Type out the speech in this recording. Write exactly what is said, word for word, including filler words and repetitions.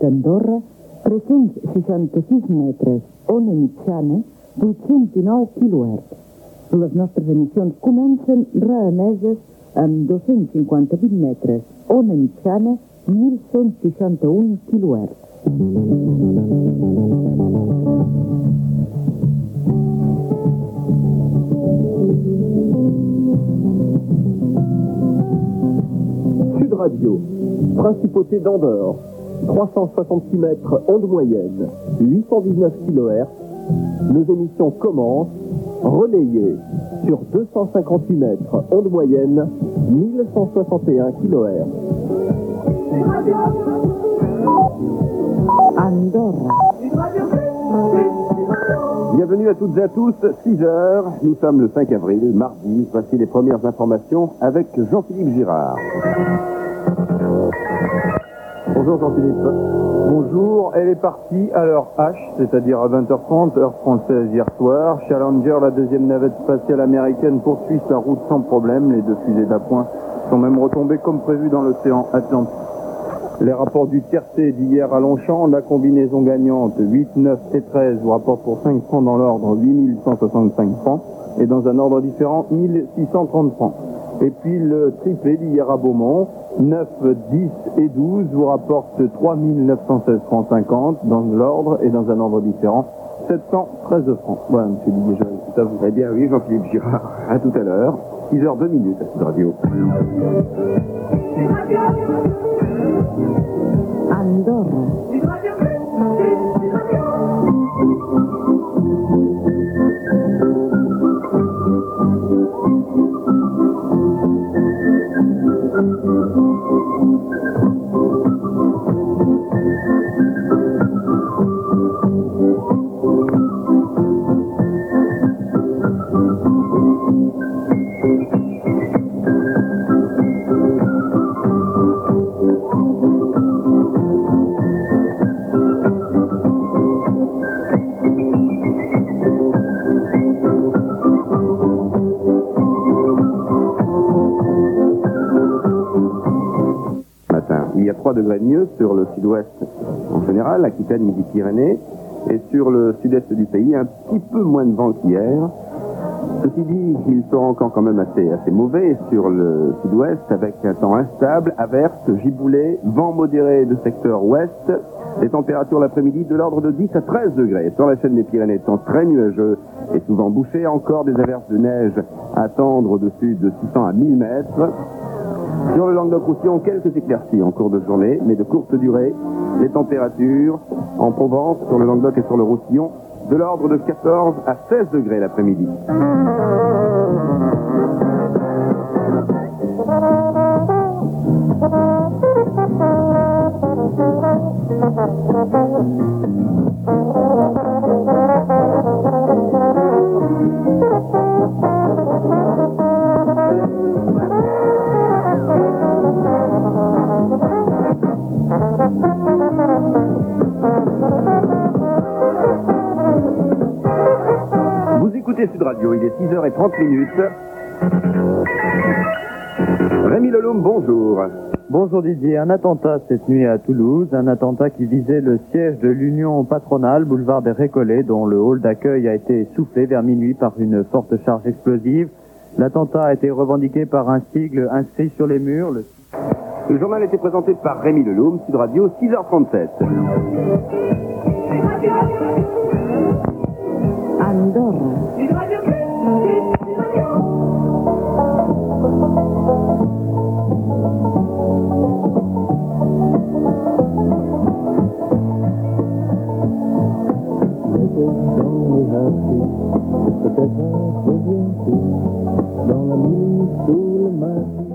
d'Andorra, tres-cents seixanta-sis metres, ona mitjana, vuit-cents dinou quilohertz. Les nostres emissions comencen reemeses amb dos-cents cinquanta-vuit metres, ona mitjana, mil cent seixanta-un quilohertz. Sud Radio, principauté d'Andorre, trois cent soixante-six mètres, onde moyenne, huit cent dix-neuf kilohertz. Nos émissions commencent, relayées sur deux cent cinquante-huit mètres, onde moyenne, mille cent soixante et un kilohertz. Andorra. Bienvenue à toutes et à tous, six heures, nous sommes le cinq avril, mardi, voici les premières informations avec Jean-Philippe Girard. Bonjour Jean-Philippe. Bonjour, elle est partie à l'heure H, c'est-à-dire à vingt heures trente, heure française hier soir. Challenger, la deuxième navette spatiale américaine, poursuit sa route sans problème. Les deux fusées d'appoint sont même retombées comme prévu dans l'océan Atlantique. Les rapports du tiercé d'hier à Longchamp, la combinaison gagnante huit, neuf et treize vous rapporte pour cinq francs dans l'ordre huit mille cent soixante-cinq francs et dans un ordre différent mille six cent trente francs. Et puis le triplé d'hier à Beaumont, neuf, dix et douze vous rapporte trois mille neuf cent seize francs cinquante dans l'ordre et dans un ordre différent sept cent treize francs. Voilà, monsieur Didier Joël, c'est à vous. Eh bien oui, Jean-Philippe Girard, à tout à l'heure, six heures deux minutes à Sud Radio. Andorra. Il y a trois degrés de mieux sur le sud-ouest en général, Aquitaine, Midi-Pyrénées, et sur le sud-est du pays, un petit peu moins de vent qu'hier. Ceci dit, il sera encore quand même assez, assez mauvais sur le sud-ouest, avec un temps instable, averse, giboulée, vent modéré de secteur ouest, les températures l'après-midi de l'ordre de dix à treize degrés. Sur la chaîne des Pyrénées, temps très nuageux et souvent bouché, encore des averses de neige à attendre au-dessus de six cents à mille mètres. Sur le Languedoc-Roussillon, quelques éclaircies en cours de journée, mais de courte durée. Les températures en Provence, sur le Languedoc et sur le Roussillon, de l'ordre de quatorze à seize degrés l'après-midi. Vous écoutez Sud Radio, il est six heures trente minutes. Rémi Leloum, bonjour. Bonjour Didier, un attentat cette nuit à Toulouse, un attentat qui visait le siège de l'Union patronale, boulevard des Récollets, dont le hall d'accueil a été soufflé vers minuit par une forte charge explosive. L'attentat a été revendiqué par un sigle inscrit sur les murs. Le, le journal a été présenté par Rémi Leloum, Sud Radio, six heures trente-sept. Andorra. Peut-être un reviens-tu dans la nuit sous le masque.